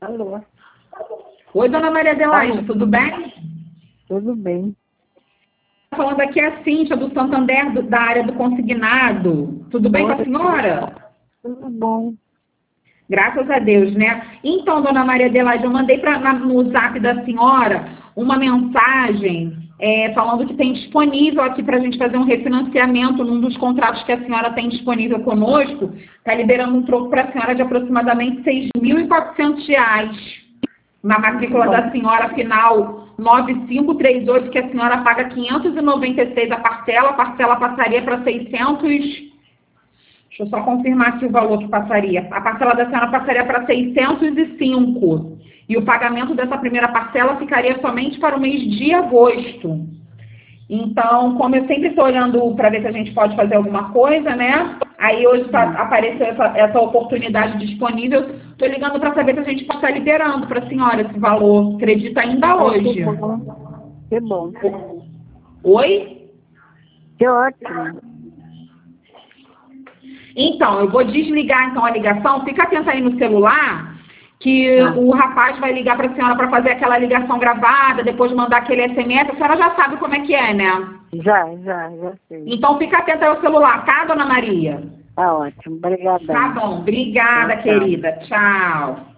Alô? Oi, dona Maria Adelaide, Alô? tudo bem? Tudo bem? Falando aqui é a Cíntia, do Santander, da área do consignado. Tudo bem com a Oi, senhora? tudo bom? Graças a Deus, né? Então, dona Maria Adelaide, eu mandei no zap da senhora uma mensagem falando que tem disponível aqui para a gente fazer um refinanciamento num dos contratos que a senhora tem disponível conosco. Está liberando um troco para a senhora de aproximadamente R$ 6.400. Na matrícula da senhora final 9538, que a senhora paga 596 a parcela passaria para 600. Deixa eu só confirmar aqui o valor que passaria. A parcela da senhora passaria para 605. E o pagamento dessa primeira parcela ficaria somente para o mês de agosto. Então, como eu sempre estou olhando para ver se a gente pode fazer alguma coisa, né? Aí hoje apareceu essa oportunidade disponível. Estou ligando para saber se a gente pode estar liberando para a senhora esse valor. Acredita ainda hoje. Que bom. Que bom. Oi? Que ótimo. Então, eu vou desligar então a ligação. Fica atenta aí no celular, que o rapaz vai ligar para a senhora para fazer aquela ligação gravada, depois mandar aquele SMS. A senhora já sabe como é que é, né? Já sei. Então, fica atenta aí ao celular, tá, dona Maria? Tá ótimo. Obrigada. Tá bom. Obrigada, Tchau. querida. Tchau.